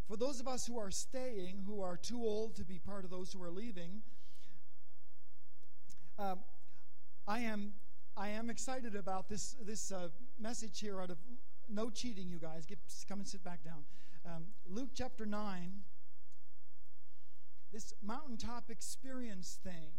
For those of us who are staying, who are too old to be part of those who are leaving, I am excited about this message here out of no cheating, you guys. Come and sit back down. Luke chapter 9, this mountaintop experience thing.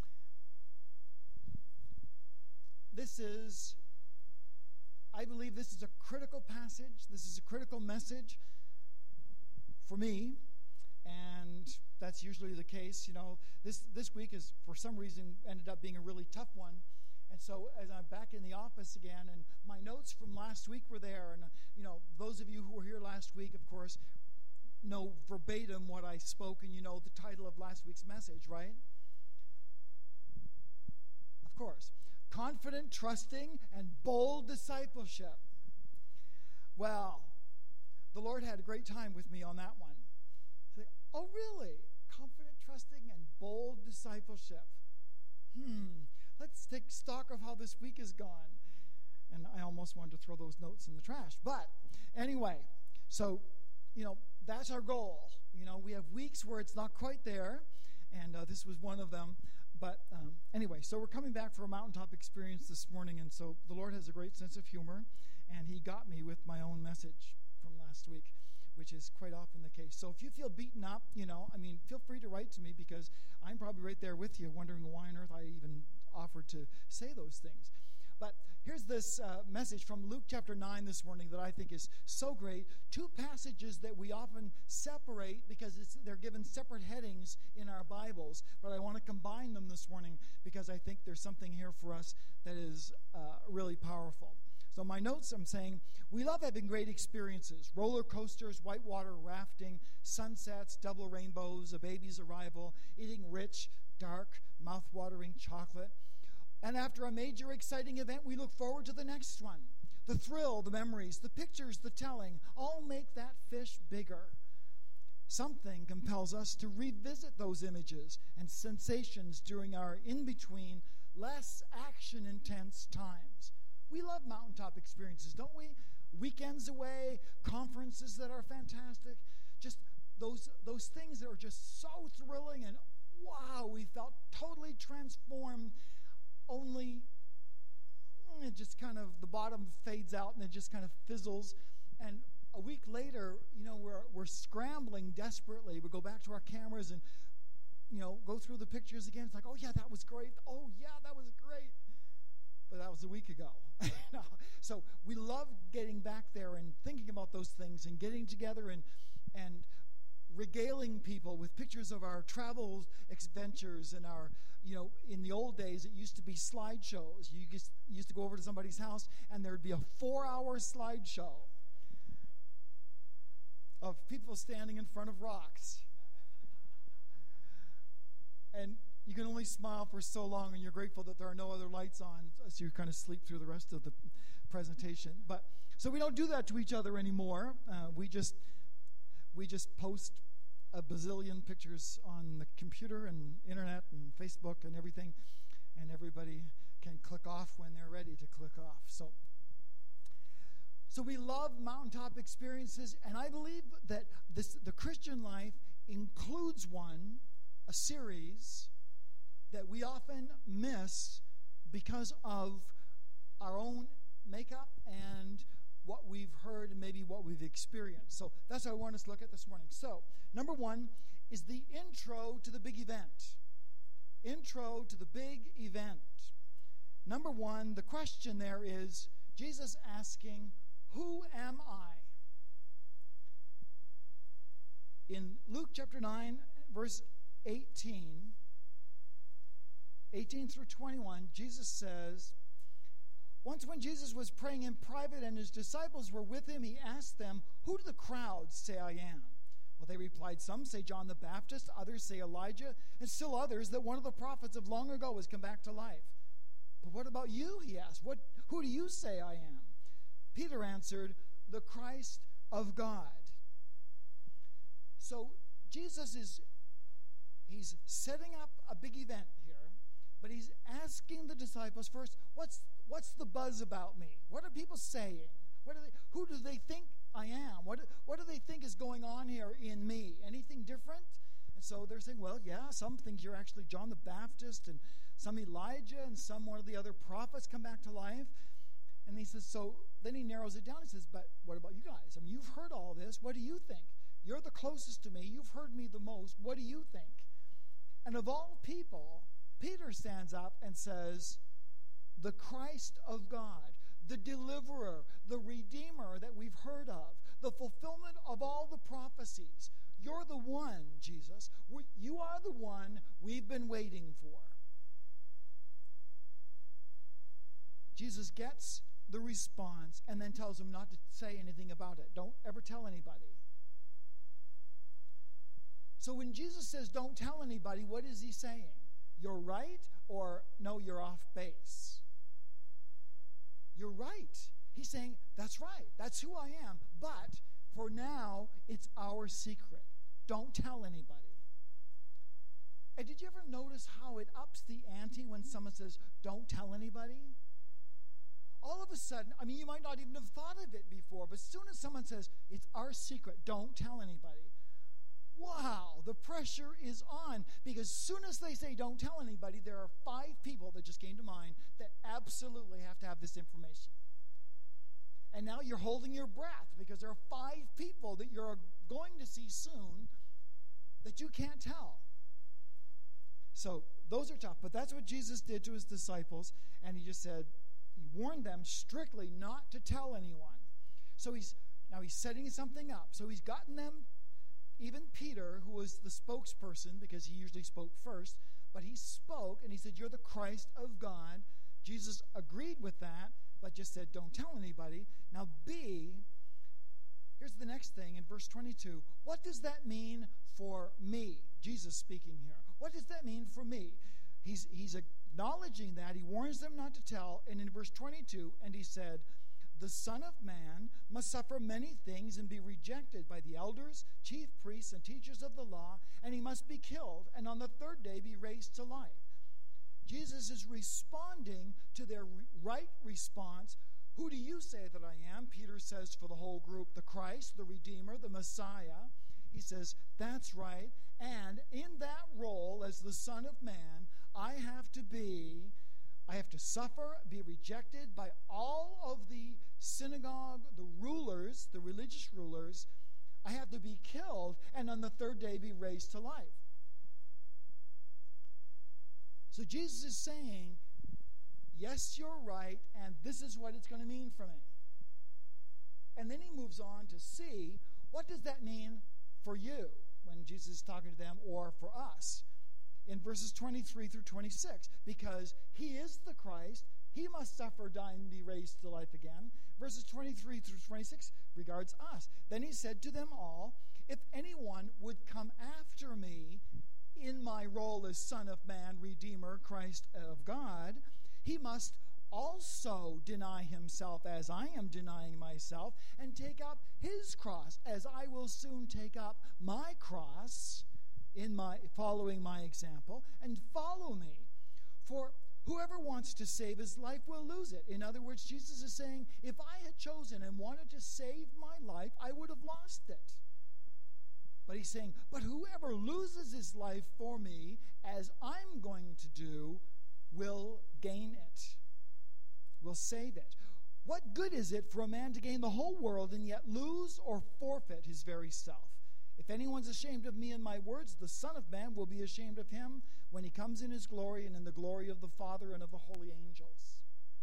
I believe this is a critical passage. This is a critical message for me, and that's usually the case. You know, this week is, for some reason, ended up being a really tough one. And so as I'm back in the office again, and my notes from last week were there, and you know, those of you who were here last week, of course, know verbatim what I spoke, and you know the title of last week's message, right? Of course. Confident, trusting, and bold discipleship. Well, the Lord had a great time with me on that one. He's like, oh, really? Confident, trusting, and bold discipleship. Let's take stock of how this week has gone. And I almost wanted to throw those notes in the trash. But anyway, so, you know, that's our goal. You know, we have weeks where it's not quite there, and this was one of them. But anyway, so we're coming back for a mountaintop experience this morning, and so the Lord has a great sense of humor, and he got me with my own message from last week, which is quite often the case. So if you feel beaten up, you know, I mean, feel free to write to me, because I'm probably right there with you, wondering why on earth I even offered to say those things. But here's this message from Luke chapter 9 this morning that I think is so great. Two passages that we often separate because they're given separate headings in our Bibles. But I want to combine them this morning because I think there's something here for us that is really powerful. So my notes, I'm saying, we love having great experiences. Roller coasters, whitewater rafting, sunsets, double rainbows, a baby's arrival, eating rich, dark, mouth-watering chocolate. And after a major exciting event, we look forward to the next one. The thrill, the memories, the pictures, the telling, all make that fish bigger. Something compels us to revisit those images and sensations during our in-between, less action-intense times. We love mountaintop experiences, don't we? Weekends away, conferences that are fantastic, just those things that are just so thrilling, and wow, we felt totally transformed. Only it just kind of, the bottom fades out and it just kind of fizzles. And a week later, you know, we're scrambling desperately. We go back to our cameras and, you know, go through the pictures again. It's like, oh yeah, that was great. Oh yeah, that was great. But that was a week ago. So we love getting back there and thinking about those things and getting together and regaling people with pictures of our travel adventures and our, you know, in the old days it used to be slideshows. You just used to go over to somebody's house and there would be a 4-hour slideshow of people standing in front of rocks. And you can only smile for so long, and you're grateful that there are no other lights on, so you kind of sleep through the rest of the presentation. But so we don't do that to each other anymore. We just post a bazillion pictures on the computer and internet and Facebook and everything, and everybody can click off when they're ready to click off. So we love mountaintop experiences, and I believe that the Christian life includes a series that we often miss because of our own makeup and what we've heard and maybe what we've experienced. So that's what I want us to look at this morning. So, number one is the intro to the big event. Intro to the big event. Number one, the question there is Jesus asking, who am I? In Luke chapter 9, verse 18 through 21, Jesus says, once when Jesus was praying in private and his disciples were with him, he asked them, who do the crowds say I am? Well, they replied, some say John the Baptist, others say Elijah, and still others that one of the prophets of long ago has come back to life. But what about you, he asked. Who do you say I am? Peter answered, the Christ of God. So Jesus he's setting up a big event here, but he's asking the disciples first, what's the buzz about me? What are people saying? Who do they think I am? What do they think is going on here in me? Anything different? And so they're saying, well, yeah, some think you're actually John the Baptist, and some Elijah, and some one of the other prophets come back to life. And he says, so then he narrows it down. He says, but what about you guys? I mean, you've heard all this. What do you think? You're the closest to me. You've heard me the most. What do you think? And of all people, Peter stands up and says, the Christ of God, the deliverer, the redeemer that we've heard of, the fulfillment of all the prophecies. You're the one, Jesus. You are the one we've been waiting for. Jesus gets the response and then tells them not to say anything about it. Don't ever tell anybody. So when Jesus says don't tell anybody, what is he saying? You're right, or no, you're off base? You're right. He's saying, that's right. That's who I am. But for now, it's our secret. Don't tell anybody. And did you ever notice how it ups the ante when someone says, don't tell anybody? All of a sudden, I mean, you might not even have thought of it before, but as soon as someone says, it's our secret, don't tell anybody, wow, the pressure is on. Because as soon as they say don't tell anybody, there are 5 people that just came to mind that absolutely have to have this information. And now you're holding your breath because there are 5 people that you're going to see soon that you can't tell. So those are tough. But that's what Jesus did to his disciples. And he just said, he warned them strictly not to tell anyone. So he's setting something up. So he's gotten them, even Peter, who was the spokesperson because he usually spoke first, but he spoke and he said, you're the Christ of God. Jesus agreed with that, but just said, don't tell anybody. Now B, here's the next thing in verse 22. What does that mean for me? Jesus speaking here. What does that mean for me? He's acknowledging that. He warns them not to tell. And in verse 22, and he said, the Son of Man must suffer many things and be rejected by the elders, chief priests, and teachers of the law, and he must be killed, and on the 3rd day be raised to life. Jesus is responding to their right response. Who do you say that I am? Peter says for the whole group, the Christ, the Redeemer, the Messiah. He says, that's right. And in that role as the Son of Man, I have to suffer, be rejected by all of the synagogue, the rulers, the religious rulers. I have to be killed, and on the 3rd day be raised to life. So Jesus is saying, yes, you're right, and this is what it's going to mean for me. And then he moves on to see, what does that mean for you when Jesus is talking to them, or for us? In verses 23 through 26, because he is the Christ, he must suffer, die, and be raised to life again. Verses 23 through 26 regards us. Then he said to them all, if anyone would come after me in my role as Son of Man, Redeemer, Christ of God, he must also deny himself as I am denying myself, and take up his cross as I will soon take up my cross, following my example, and follow me. For whoever wants to save his life will lose it. In other words, Jesus is saying, if I had chosen and wanted to save my life, I would have lost it. But he's saying, but whoever loses his life for me, as I'm going to do, will gain it, will save it. What good is it for a man to gain the whole world and yet lose or forfeit his very self? If anyone's ashamed of me and my words, the Son of Man will be ashamed of him when he comes in his glory and in the glory of the Father and of the holy angels.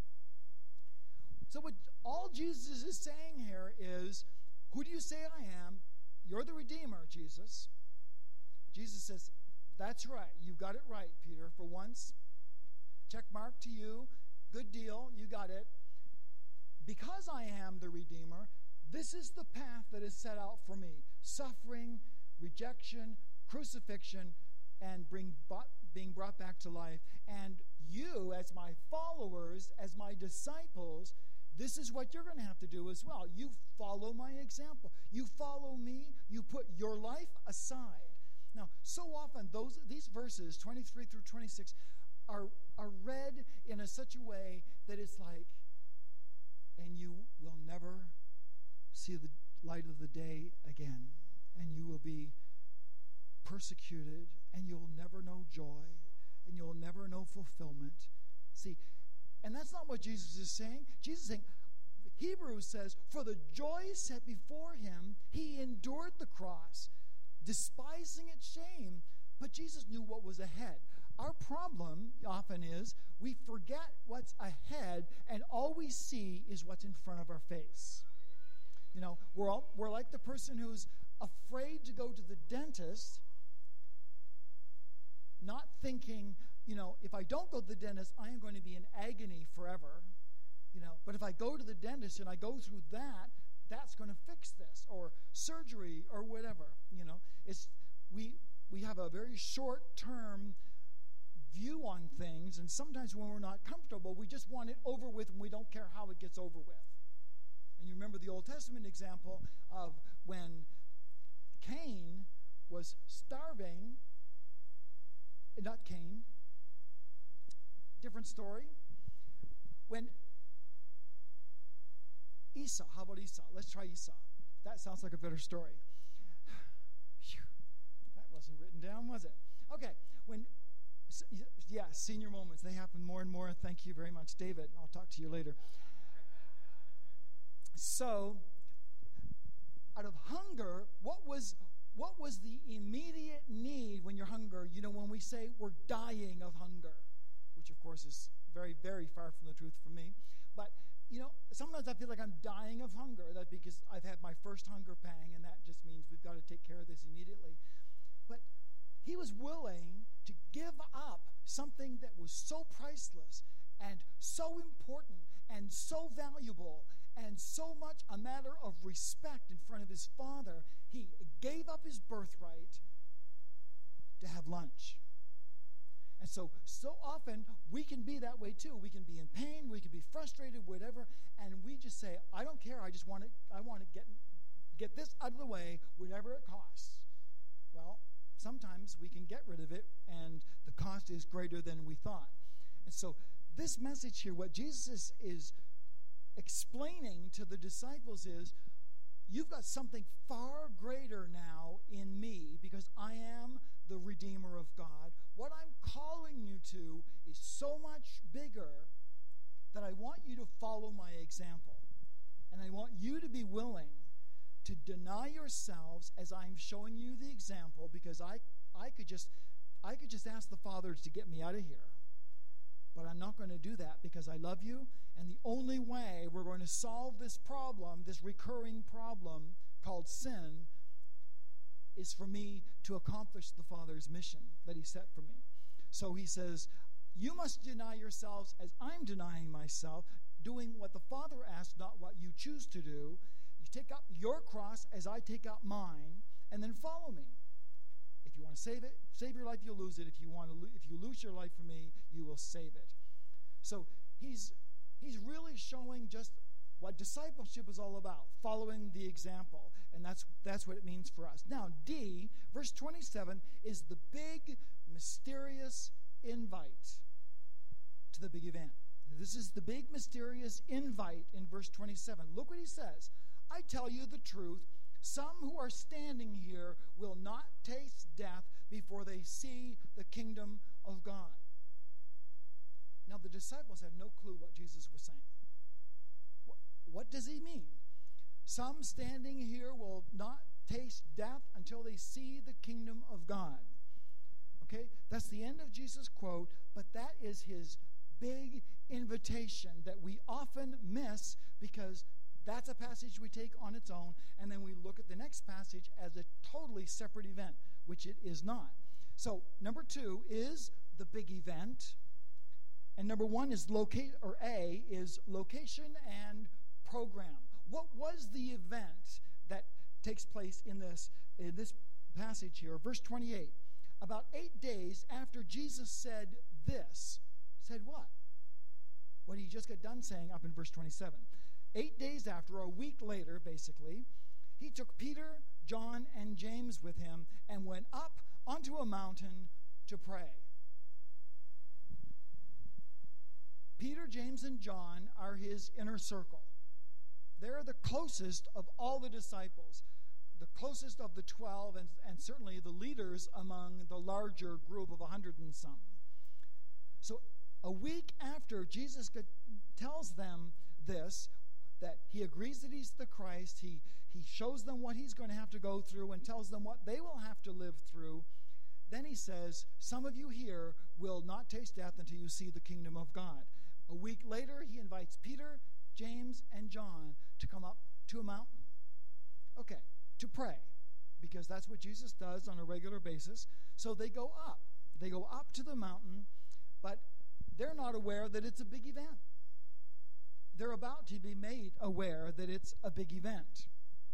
So what all Jesus is saying here is, who do you say I am? You're the Redeemer, Jesus. Jesus says, that's right. You got it right, Peter. For once, check mark to you. Good deal. You got it. Because I am the Redeemer, this is the path that is set out for me. Suffering, rejection, crucifixion, and being brought back to life. And you, as my followers, as my disciples, this is what you're going to have to do as well. You follow my example. You follow me. You put your life aside. Now, so often, these verses, 23 through 26, are read in such a way that it's like, and you will never see the light of the day again, and you will be persecuted, and you'll never know joy, and you'll never know fulfillment. See, and that's not what Jesus is saying. Jesus is saying, Hebrews says, for the joy set before him, he endured the cross, despising its shame, but Jesus knew what was ahead. Our problem often is we forget what's ahead, and all we see is what's in front of our face. You know, we're like the person who's afraid to go to the dentist, not thinking, you know, if I don't go to the dentist, I am going to be in agony forever. You know, but if I go to the dentist and I go through that, that's going to fix this, or surgery, or whatever. You know, it's we have a very short-term view on things, and sometimes when we're not comfortable, we just want it over with, and we don't care how it gets over with. And you remember the Old Testament example of when Cain was starving. Not Cain. Different story. When Esau, how about Esau? Let's try Esau. That sounds like a better story. Whew. That wasn't written down, was it? Okay. Senior moments. They happen more and more. Thank you very much, David. I'll talk to you later. So, out of hunger, what was the immediate need when you're hungry? You know, when we say we're dying of hunger, which of course is very, very far from the truth for me. But, you know, sometimes I feel like I'm dying of hunger. That's because I've had my first hunger pang, and that just means we've got to take care of this immediately. But he was willing to give up something that was so priceless and so important and so valuable and so much a matter of respect in front of his Father. He gave up his birthright to have lunch. And so often we can be that way too. We can be in pain, we can be frustrated, whatever, and we just say, I don't care, I want to get this out of the way, whatever it costs. Well, sometimes we can get rid of it, and the cost is greater than we thought. And so this message here, what Jesus is explaining to the disciples is, you've got something far greater now in me, because I am the Redeemer of God. What I'm calling you to is so much bigger that I want you to follow my example. And I want you to be willing to deny yourselves as I'm showing you the example, because I could just ask the Father to get me out of here. But I'm not going to do that, because I love you, and the only way we're going to solve this problem, this recurring problem called sin, is for me to accomplish the Father's mission that he set for me. So he says, you must deny yourselves as I'm denying myself, doing what the Father asked, not what you choose to do. You take up your cross as I take up mine, and then follow me. If you want to save your life, you'll lose it. If you lose your life for me, you will save it. So he's really showing just what discipleship is all about, following the example. And that's what it means for us. Now, D, verse 27, is the big, mysterious invite to the big event. This is the big, mysterious invite in verse 27. Look what he says. I tell you the truth, some who are standing here will not taste death before they see the kingdom of God. Now, the disciples had no clue what Jesus was saying. What does he mean? Some standing here will not taste death until they see the kingdom of God. Okay? That's the end of Jesus' quote, but that is his big invitation that we often miss, because that's a passage we take on its own, and then we look at the next passage as a totally separate event, which it is not. So, number 2 is the big event, and number 1 is A is location and program. What was the event that takes place in this passage here? Verse 28. About 8 days after Jesus said this, said what? What he just got done saying up in verse 27. 8 days after, a week later, basically, he took Peter, John, and James with him and went up onto a mountain to pray. Peter, James, and John are his inner circle. they're the closest of all the disciples, the closest of the 12, and certainly the leaders among the larger group of 100 and some. So a week after Jesus tells them this, that he agrees that he's the Christ, he shows them what he's going to have to go through and tells them what they will have to live through, then he says, some of you here will not taste death until you see the kingdom of God. A week later, he invites Peter, James, and John to come up to a mountain. Okay, to pray, because that's what Jesus does on a regular basis. So they go up. They go up to the mountain, but they're not aware that it's a big event. They're about to be made aware that it's a big event.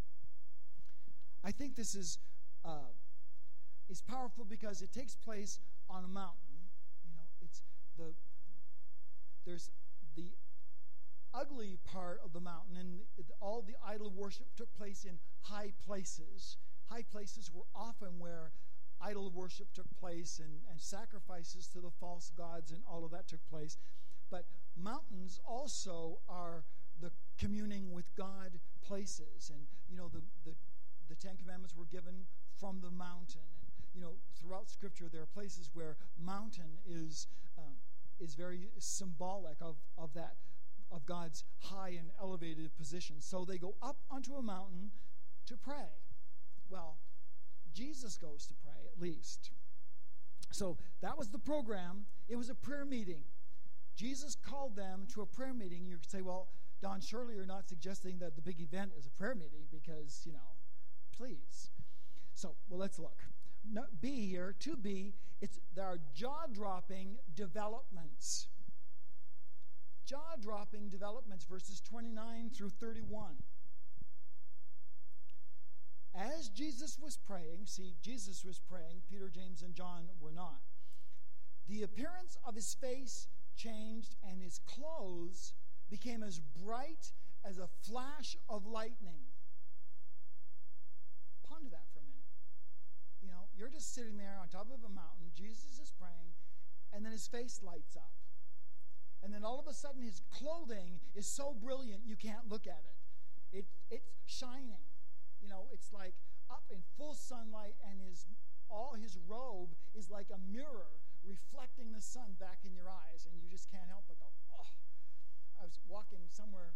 I think this is powerful because it takes place on a mountain. You know, there's the ugly part of the mountain, and all the idol worship took place in high places. High places were often where idol worship took place, and sacrifices to the false gods and all of that took place. But mountains also are the communing with God places. And, you know, the Ten Commandments were given from the mountain. And, you know, throughout Scripture there are places where mountain is very symbolic of that, of God's high and elevated position. So they go up onto a mountain to pray. Well, Jesus goes to pray, at least. So that was the program. It was a prayer meeting. Jesus called them to a prayer meeting. You could say, well, Don, surely you're not suggesting that the big event is a prayer meeting because, you know, please. So, well, let's look. B here, 2B, there are jaw-dropping developments. Jaw-dropping developments, verses 29 through 31. As Jesus was praying, see, Jesus was praying, Peter, James, and John were not. The appearance of his face changed, and his clothes became as bright as a flash of lightning. Ponder that for a minute. You know, you're just sitting there on top of a mountain, Jesus is praying, and then his face lights up. And then all of a sudden his clothing is so brilliant you can't look at it. It's shining. You know, it's like up in full sunlight, and all his robe is like a mirror reflecting the sun back in your eyes, and you just can't help but go, oh. I was walking somewhere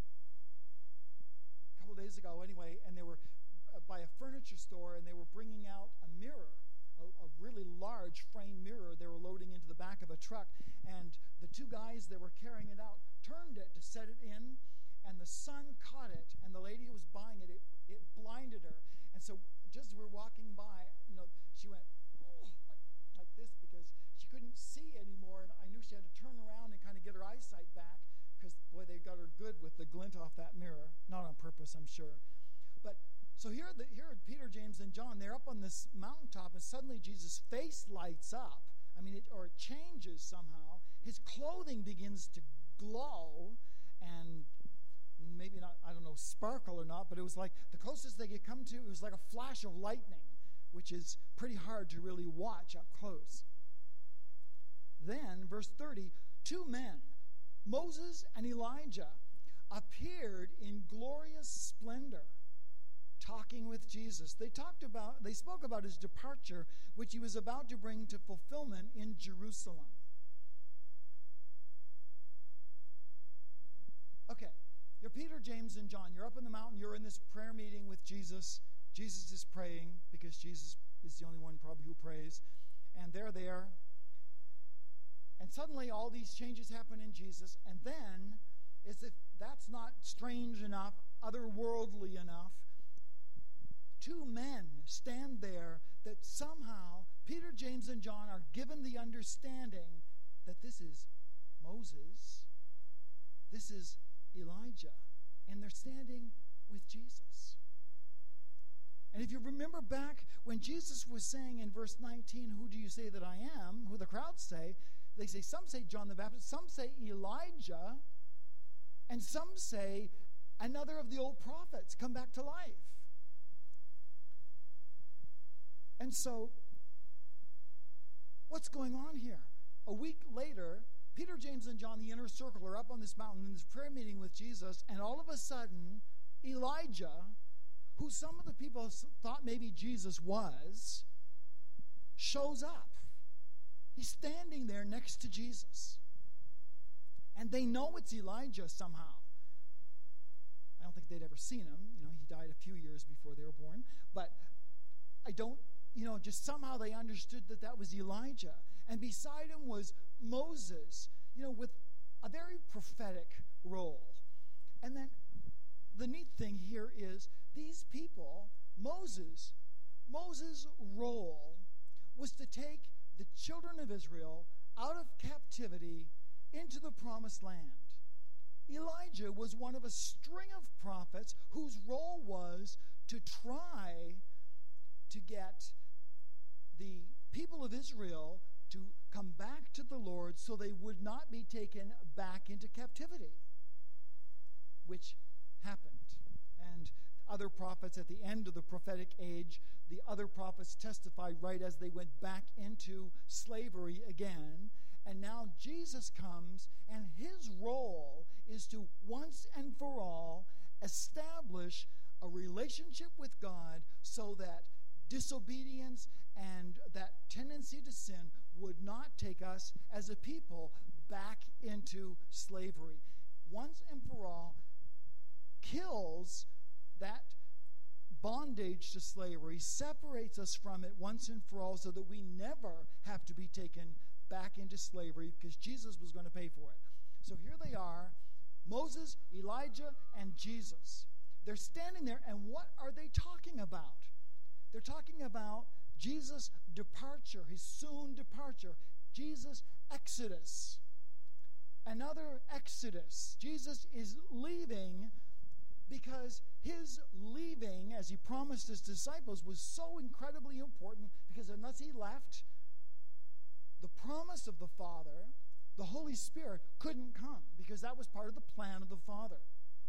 a couple days ago anyway, and they were by a furniture store, and they were bringing out a mirror, a really large frame mirror they were loading into the back of a truck, and the two guys that were carrying it out turned it to set it in, and the sun caught it, and the lady who was buying it blinded her. And so just as we're walking by, you know, she went, oh, like this, because she couldn't see anymore, and I knew she had to turn around and kind of get her eyesight back, because, boy, they got her good with the glint off that mirror. Not on purpose, I'm sure. But so here are Peter, James, and John. They're up on this mountaintop, and suddenly Jesus' face lights up. I mean, it changes somehow. His clothing begins to glow, and maybe not, I don't know, sparkle or not, but it was like the closest they could come to, it was like a flash of lightning, which is pretty hard to really watch up close. Then, verse 30, two men, Moses and Elijah, appeared in glorious splendor, talking with Jesus. They spoke about his departure, which he was about to bring to fulfillment in Jerusalem. Okay, you're Peter, James, and John. You're up in the mountain. You're in this prayer meeting with Jesus. Jesus is praying, because Jesus is the only one probably who prays. And they're there. And suddenly all these changes happen in Jesus. And then, as if that's not strange enough, otherworldly enough, two men stand there that somehow Peter, James, and John are given the understanding that this is Moses, this is Elijah, and they're standing with Jesus. And if you remember back when Jesus was saying in verse 19, who do you say that I am? Who the crowds say, they say, some say John the Baptist, some say Elijah, and some say another of the old prophets come back to life. And so, what's going on here? A week later, Peter, James, and John, the inner circle, are up on this mountain in this prayer meeting with Jesus, and all of a sudden, Elijah, who some of the people thought maybe Jesus was, shows up. He's standing there next to Jesus. And they know it's Elijah somehow. I don't think they'd ever seen him. He died a few years before they were born. But just somehow they understood that was Elijah. And beside him was Moses, with a very prophetic role. And then the neat thing here is these people, Moses' role was to take the children of Israel out of captivity into the promised land. Elijah was one of a string of prophets whose role was to try to get the people of Israel to come back to the Lord so they would not be taken back into captivity, which happened. And other prophets at the end of the prophetic age, the other prophets testified right as they went back into slavery again. And now Jesus comes, and his role is to once and for all establish a relationship with God so that disobedience and that tendency to sin would not take us as a people back into slavery. Once and for all, kills that bondage to slavery, separates us from it once and for all so that we never have to be taken back into slavery because Jesus was going to pay for it. So here they are, Moses, Elijah, and Jesus. They're standing there, and what are they talking about? They're talking about Jesus' departure, his soon departure, Jesus' exodus. Another exodus. Jesus is leaving because his leaving, as he promised his disciples, was so incredibly important because unless he left, the promise of the Father, the Holy Spirit, couldn't come because that was part of the plan of the Father.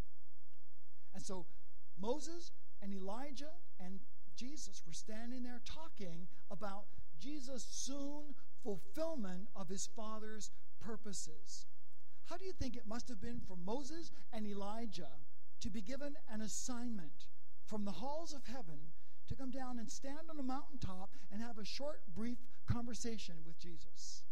And so Moses and Elijah and Jesus were standing there talking about Jesus' soon fulfillment of his Father's purposes. How do you think it must have been for Moses and Elijah to be given an assignment from the halls of heaven to come down and stand on a mountaintop and have a short, brief conversation with Jesus?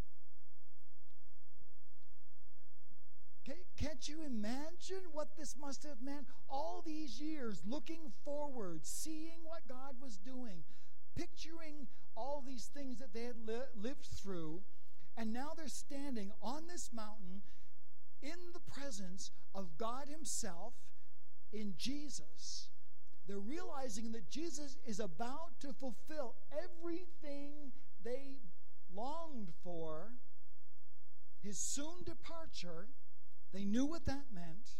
Can't you imagine what this must have meant? All these years looking forward, seeing what God was doing, picturing all these things that they had lived through, and now they're standing on this mountain in the presence of God himself in Jesus. They're realizing that Jesus is about to fulfill everything they longed for, his soon departure. They knew what that meant.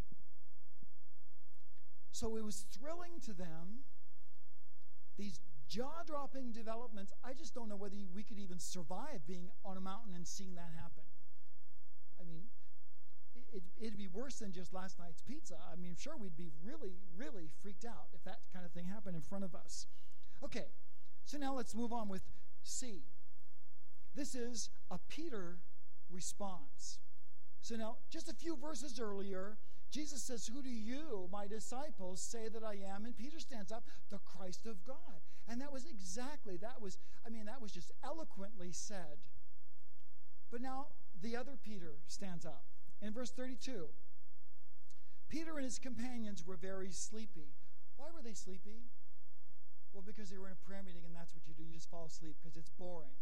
So it was thrilling to them. These jaw-dropping developments, I just don't know whether we could even survive being on a mountain and seeing that happen. I mean, it'd be worse than just last night's pizza. I mean, sure, we'd be really, really freaked out if that kind of thing happened in front of us. Okay, so now let's move on with C. This is a Peter response. So now, just a few verses earlier, Jesus says, "Who do you, my disciples, say that I am?" And Peter stands up, "The Christ of God." And that was just eloquently said. But now, the other Peter stands up. In verse 32, Peter and his companions were very sleepy. Why were they sleepy? Well, because they were in a prayer meeting, and that's what you do. You just fall asleep because it's boring.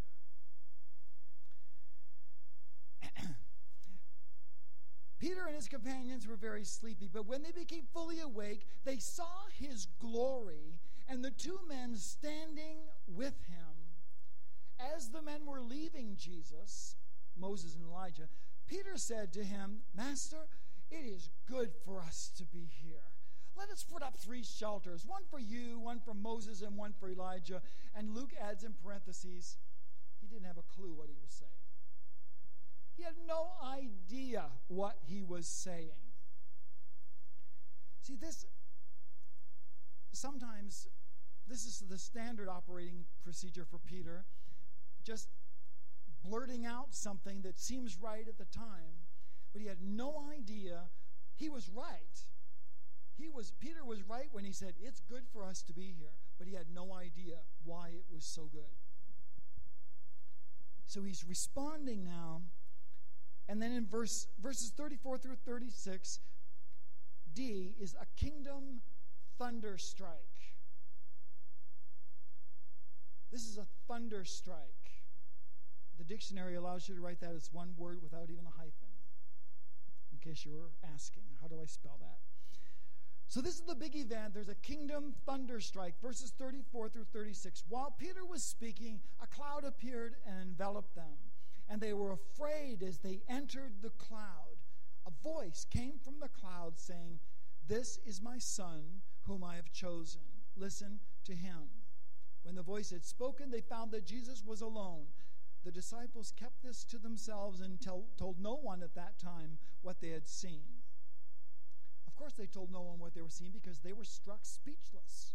Peter and his companions were very sleepy, but when they became fully awake, they saw his glory and the two men standing with him. As the men were leaving Jesus, Moses and Elijah, Peter said to him, "Master, it is good for us to be here. Let us put up 3 shelters, one for you, one for Moses, and one for Elijah." And Luke adds in parentheses, he didn't have a clue what he was saying. He had no idea what he was saying. See, sometimes this is the standard operating procedure for Peter. Just blurting out something that seems right at the time, but he had no idea. He was right. Peter was right when he said, it's good for us to be here, but he had no idea why it was so good. So he's responding now, and then in verses 34 through 36, D is a kingdom thunder strike. This is a thunder strike. The dictionary allows you to write that as one word without even a hyphen, in case you were asking, how do I spell that? So this is the big event. There's a kingdom thunder strike, verses 34 through 36. While Peter was speaking, a cloud appeared and enveloped them, and they were afraid as they entered the cloud. A voice came from the cloud saying, "This is my son, whom I have chosen. Listen to him." When the voice had spoken, they found that Jesus was alone. The disciples kept this to themselves and told no one at that time what they had seen. Of course, they told no one what they were seeing because they were struck speechless.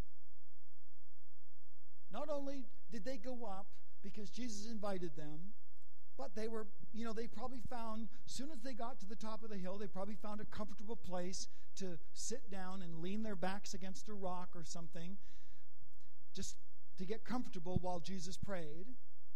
Not only did they go up because Jesus invited them, but they were, they probably found, as soon as they got to the top of the hill, they probably found a comfortable place to sit down and lean their backs against a rock or something, just to get comfortable while Jesus prayed.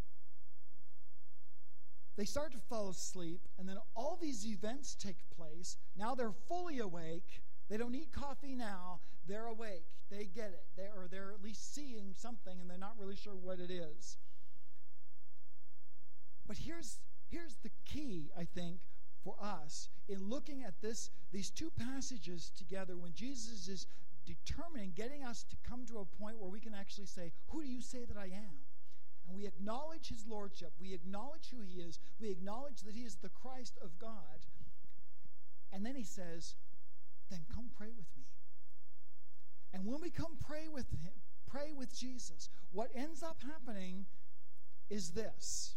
They start to fall asleep, and then all these events take place. Now they're fully awake. They don't need coffee now. They're awake. They get it. They're at least seeing something, and they're not really sure what it is. But here's the key, I think, for us in looking at these two passages together when Jesus is determining, getting us to come to a point where we can actually say, "Who do you say that I am?" And we acknowledge his lordship. We acknowledge who he is. We acknowledge that he is the Christ of God. And then he says, "Then come pray with me." And when we come pray with him, pray with Jesus, what ends up happening is this.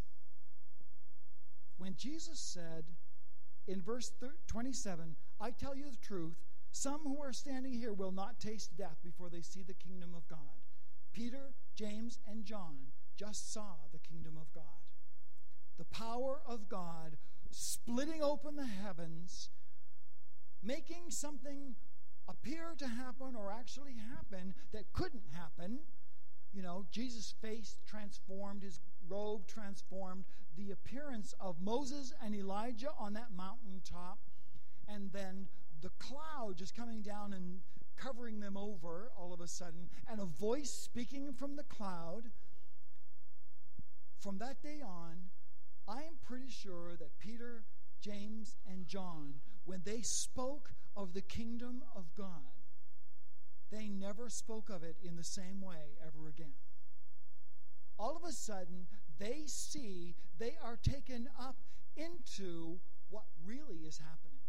When Jesus said in verse 27, "I tell you the truth, some who are standing here will not taste death before they see the kingdom of God." Peter, James, and John just saw the kingdom of God. The power of God splitting open the heavens, making something appear to happen or actually happen that couldn't happen. Jesus' face transformed, his robe transformed, the appearance of Moses and Elijah on that mountaintop, and then the cloud just coming down and covering them over all of a sudden, and a voice speaking from the cloud. From that day on, I am pretty sure that Peter, James, and John, when they spoke of the kingdom of God, they never spoke of it in the same way ever again. All of a sudden, they are taken up into what really is happening.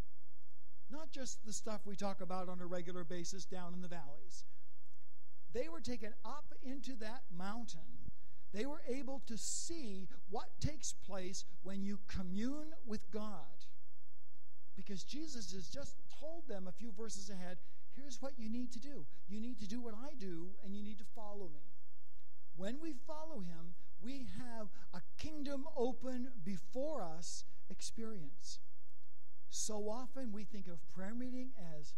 Not just the stuff we talk about on a regular basis down in the valleys. They were taken up into that mountain. They were able to see what takes place when you commune with God. Because Jesus has just told them a few verses ahead, here's what you need to do. You need to do what I do, and you need to follow me. When we follow him, we have a kingdom open before us experience. So often we think of prayer meeting as,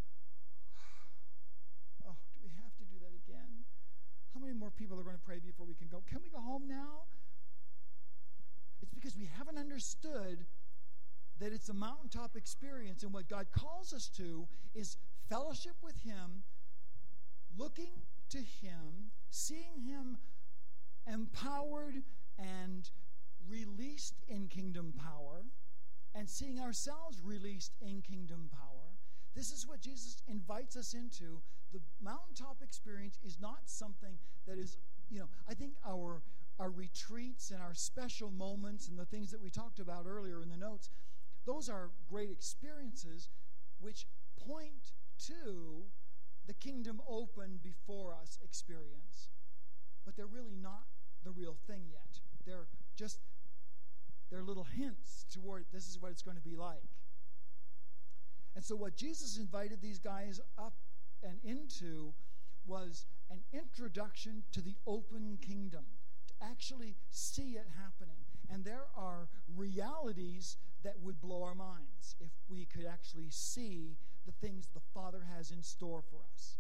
oh, do we have to do that again? How many more people are going to pray before we can go? Can we go home now? It's because we haven't understood that it's a mountaintop experience, and what God calls us to is fellowship with him, looking to him, seeing him empowered and released in kingdom power, and seeing ourselves released in kingdom power. This is what Jesus invites us into. The mountaintop experience is not something that is, I think our retreats and our special moments and the things that we talked about earlier in the notes, those are great experiences which point to the kingdom open before us experience. But they're really not the real thing yet. They're little hints toward this is what it's going to be like. And so what Jesus invited these guys up and into was an introduction to the open kingdom, to actually see it happening. And there are realities that would blow our minds if we could actually see the things the Father has in store for us.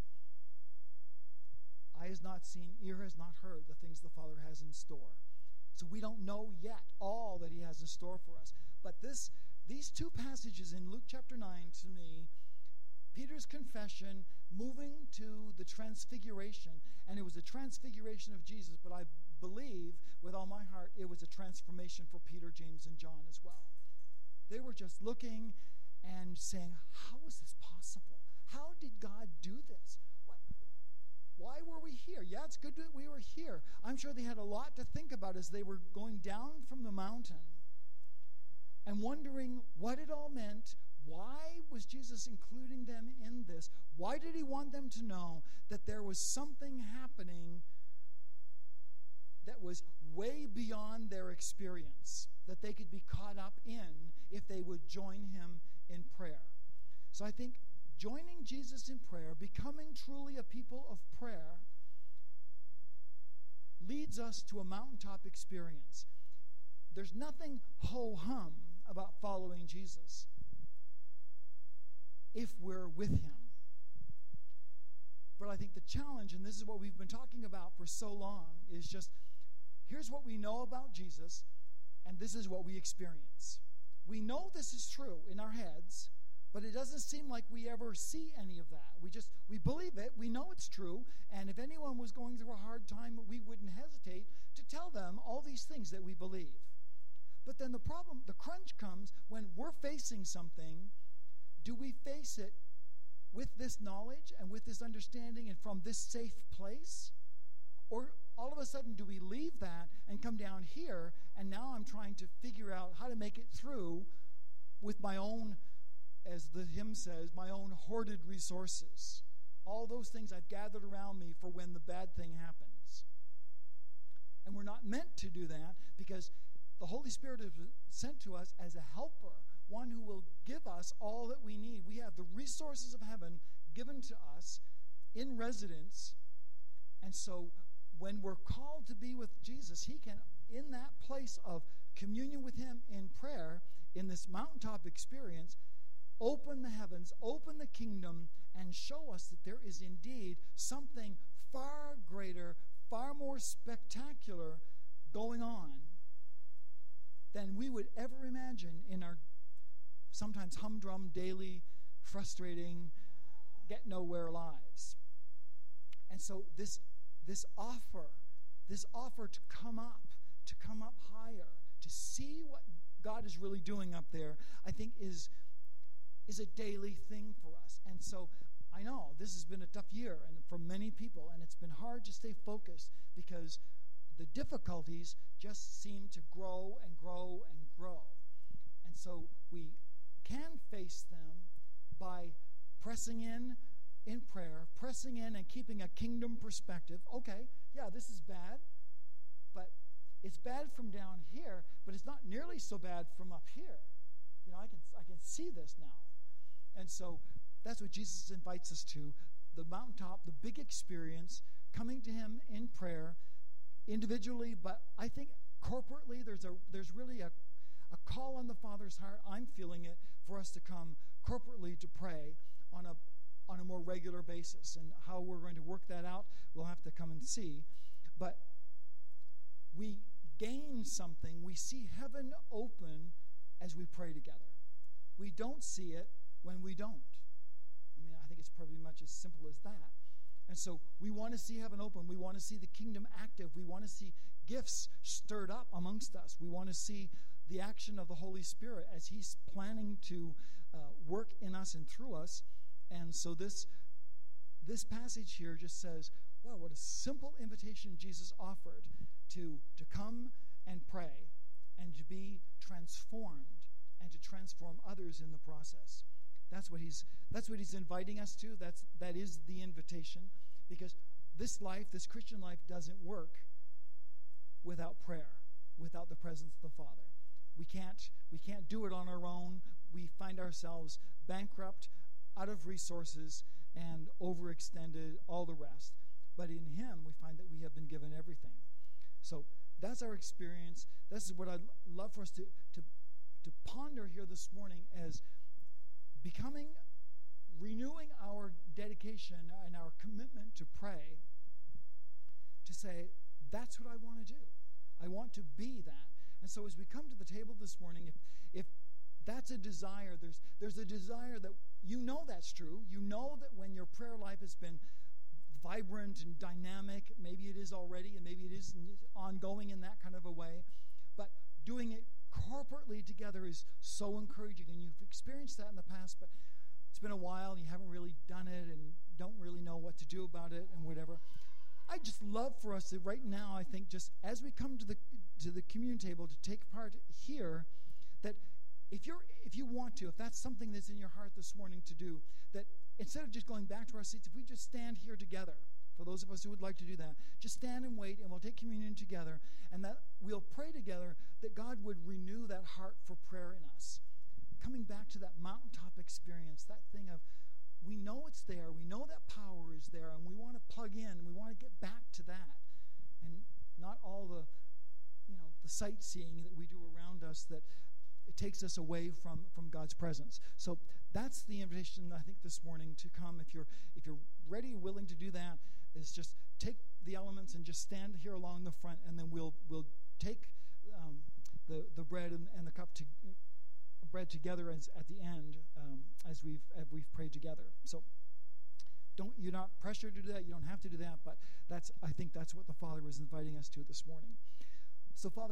Eye has not seen, ear has not heard the things the Father has in store. So we don't know yet all that he has in store for us. But these two passages in Luke chapter 9, to me, Peter's confession, moving to the transfiguration, and it was a transfiguration of Jesus, but I believe with all my heart it was a transformation for Peter, James, and John as well. They were just looking and saying, how is this possible? How did God do this? Why were we here? Yeah, it's good that we were here. I'm sure they had a lot to think about as they were going down from the mountain and wondering what it all meant. Why was Jesus including them in this? Why did he want them to know that there was something happening that was way beyond their experience, that they could be caught up in if they would join him in prayer? So I think joining Jesus in prayer, becoming truly a people of prayer, leads us to a mountaintop experience. There's nothing ho-hum about following Jesus if we're with him. But I think the challenge, and this is what we've been talking about for so long, is just, here's what we know about Jesus, and this is what we experience. We know this is true in our heads, but it doesn't seem like we ever see any of that. We believe it, we know it's true, and if anyone was going through a hard time, we wouldn't hesitate to tell them all these things that we believe. But then the crunch comes when we're facing something. Do we face it with this knowledge and with this understanding and from this safe place? Or all of a sudden do we leave that and come down here, and now I'm trying to figure out how to make it through with my own, as the hymn says, my own hoarded resources. All those things I've gathered around me for when the bad thing happens. And we're not meant to do that, because the Holy Spirit is sent to us as a helper, one who will give us all that we need. We have the resources of heaven given to us in residence. And so when we're called to be with Jesus, he can, in that place of communion with him in prayer, in this mountaintop experience, open the heavens, open the kingdom, and show us that there is indeed something far greater, far more spectacular going on than we would ever imagine in our sometimes humdrum, daily, frustrating, get-nowhere lives. And so this offer to come up higher, to see what God is really doing up there, I think is a daily thing for us. And so I know this has been a tough year and for many people, and it's been hard to stay focused because the difficulties just seem to grow and grow and grow. And so we can face them by pressing in prayer, pressing in and keeping a kingdom perspective. Okay, yeah, this is bad, but it's bad from down here, but it's not nearly so bad from up here. You know, I can see this now. And so that's what Jesus invites us to, the mountaintop, the big experience, coming to him in prayer, individually, but I think corporately there's really a call on the Father's heart. I'm feeling it for us to come corporately to pray on a more regular basis. And how we're going to work that out, we'll have to come and see. But we gain something. We see heaven open as we pray together. We don't see it when we don't. I mean, I think it's pretty much as simple as that. And so we want to see heaven open. We want to see the kingdom active. We want to see gifts stirred up amongst us. We want to see the action of the Holy Spirit as he's planning to work in us and through us. And so this passage here just says, wow, what a simple invitation Jesus offered to come and pray and to be transformed and to transform others in the process. That's what he's inviting us to. That is the invitation, because this Christian life doesn't work without prayer, without the presence of the Father. We can't do it on our own. We find ourselves bankrupt, out of resources, and overextended, all the rest. But in him, we find that we have been given everything. So that's our experience. This is what I'd love for us to ponder here this morning as renewing our dedication and our commitment to pray, to say, that's what I want to do. I want to be that. And so as we come to the table this morning, if that's a desire, there's a desire that you know that's true. You know that when your prayer life has been vibrant and dynamic, maybe it is already, and maybe it is ongoing in that kind of a way, but doing it corporately together is so encouraging, and you've experienced that in the past, but it's been a while and you haven't really done it and don't really know what to do about it and whatever. I just love for us to right now, I think, just as we come to the communion table to take part here, that if you want to, if that's something that's in your heart this morning to do, that instead of just going back to our seats, if we just stand here together, for those of us who would like to do that, just stand and wait, and we'll take communion together, and that we'll pray together that God would renew that heart for prayer in us. Coming back to that mountaintop experience, that thing of, we know it's there, we know that power is there, and we want to plug in, and we want to get back to that, and not all the sightseeing that we do around us that it takes us away from God's presence. So that's the invitation, I think, this morning to come. If you're ready, willing to do that, is just take the elements and just stand here along the front, and then we'll take the bread and the cup bread together at the end as we've prayed together. So you're not pressured to do that. You don't have to do that, but I think that's what the Father is inviting us to this morning. So Father,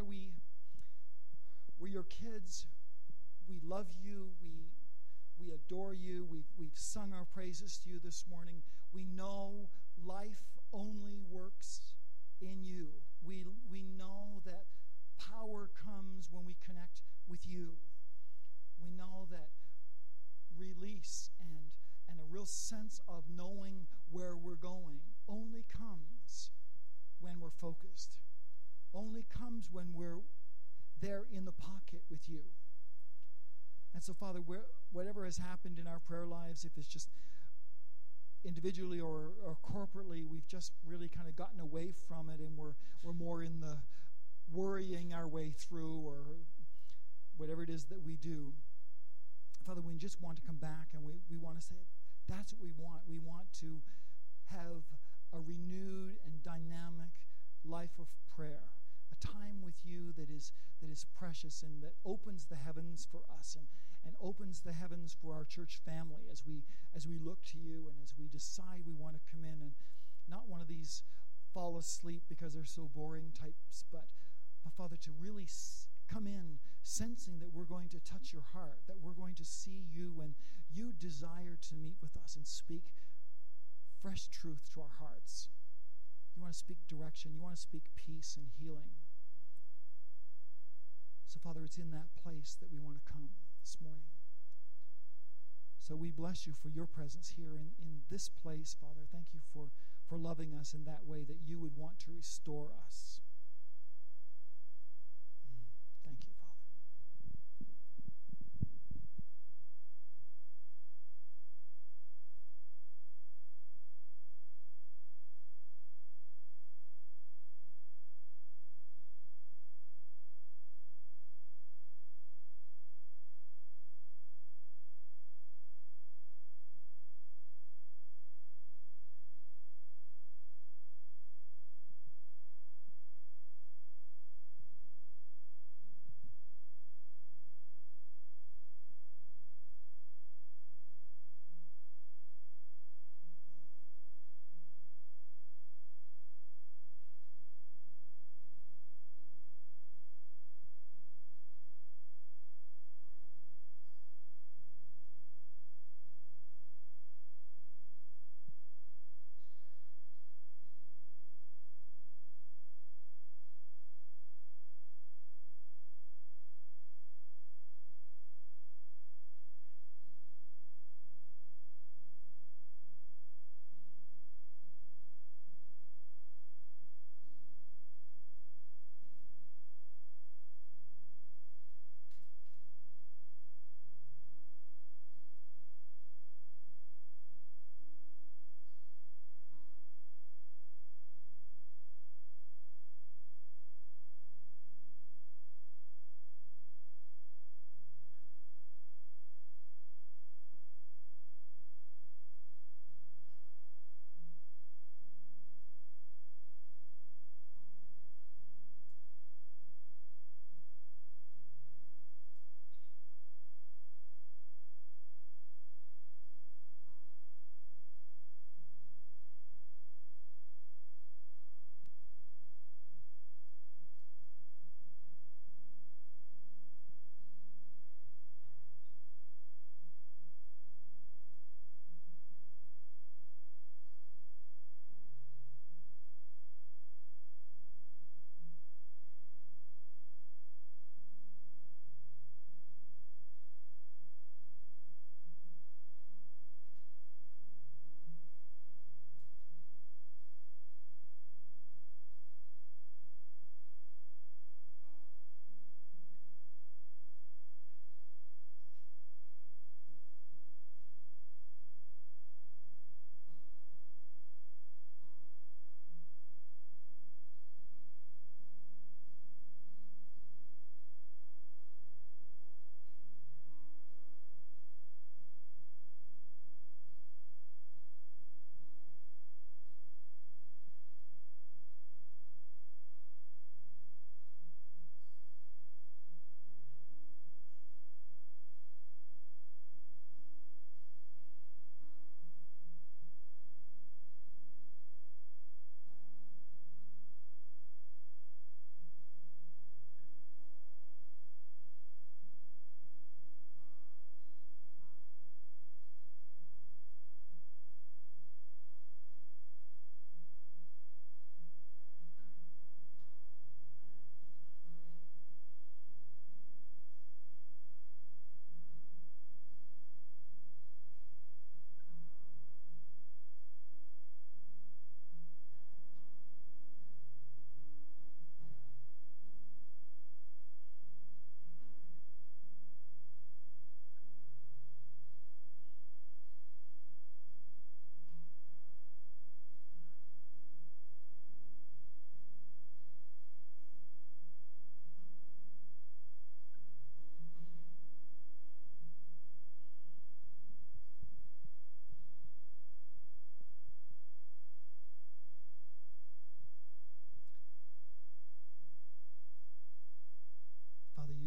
we're your kids. We love you. We adore you. We've sung our praises to you this morning. We know life only works in you. We know that power comes when we connect with you. We know that release and a real sense of knowing where we're going only comes when we're focused. Only comes when we're there in the pocket with you. And so, Father, whatever has happened in our prayer lives, if it's just individually or corporately, we've just really kind of gotten away from it, and we're more in the worrying our way through or whatever it is that we do. Father, we just want to come back, and we want to say, that's what we want. We want to have a renewed and dynamic life of prayer, a time with you that is precious and that opens the heavens for us and opens the heavens for our church family as we look to you and as we decide we want to come in, and not one of these fall asleep because they're so boring types, but Father, to really come in sensing that we're going to touch your heart, that we're going to see you, and you desire to meet with us and speak fresh truth to our hearts. You want to speak direction. You want to speak peace and healing. So, Father, it's in that place that we want to come this morning. So we bless you for your presence here in this place, Father. Thank you for loving us in that way that you would want to restore us. Thank you, Father.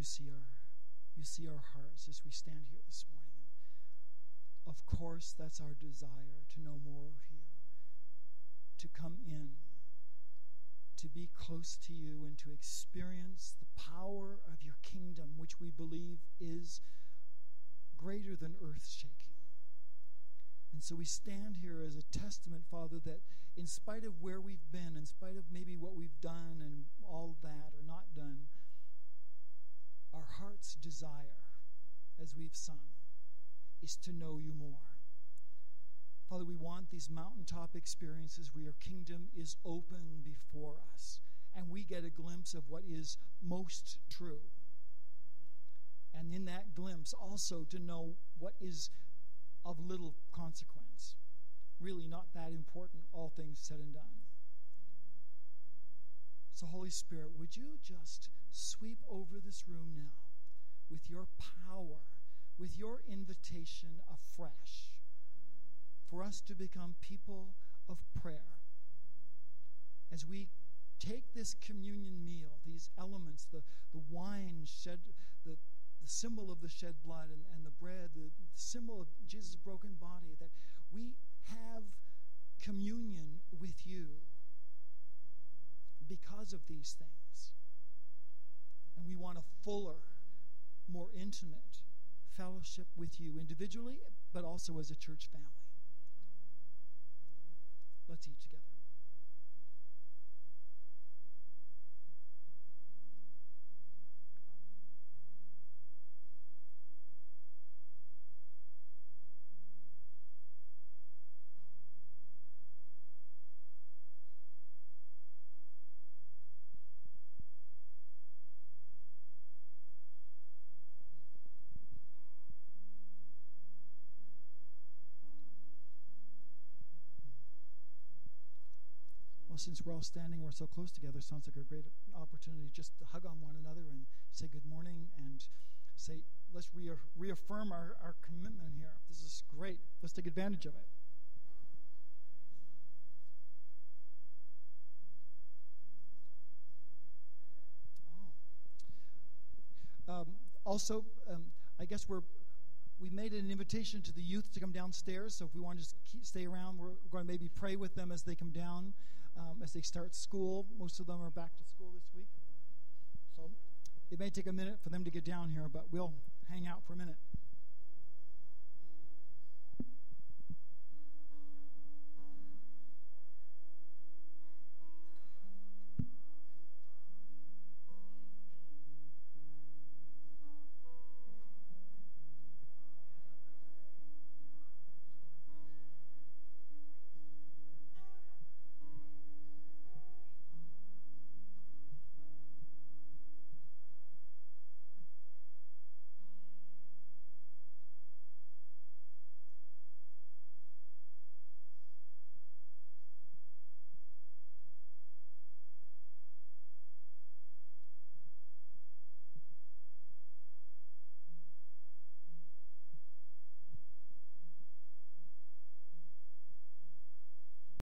you see our hearts as we stand here this morning. Of course, that's our desire, to know more of you, to come in, to be close to you, and to experience the power of your kingdom, which we believe is greater than earth-shaking. And so we stand here as a testament, Father, that in spite of where we've been, in spite of maybe what we've done and all that or not done, our heart's desire, as we've sung, is to know you more. Father, we want these mountaintop experiences where your kingdom is open before us, and we get a glimpse of what is most true. And in that glimpse, also to know what is of little consequence. Really not that important, all things said and done. So, Holy Spirit, would you just sweep over this room now with your power, with your invitation afresh, for us to become people of prayer. As we take this communion meal, these elements, the wine shed, the symbol of the shed blood, and the bread, the symbol of Jesus' broken body, that we have communion with you because of these things. And we want a fuller, more intimate fellowship with you individually, but also as a church family. Let's eat together. Well, since we're all standing, we're so close together, sounds like a great opportunity just to hug on one another and say good morning and say, let's reaffirm our commitment here. This is great. Let's take advantage of it. I guess we made an invitation to the youth to come downstairs, so if we want to just stay around, we're going to maybe pray with them as they come down, as they start school. Most of them are back to school this week. So it may take a minute for them to get down here, but we'll hang out for a minute.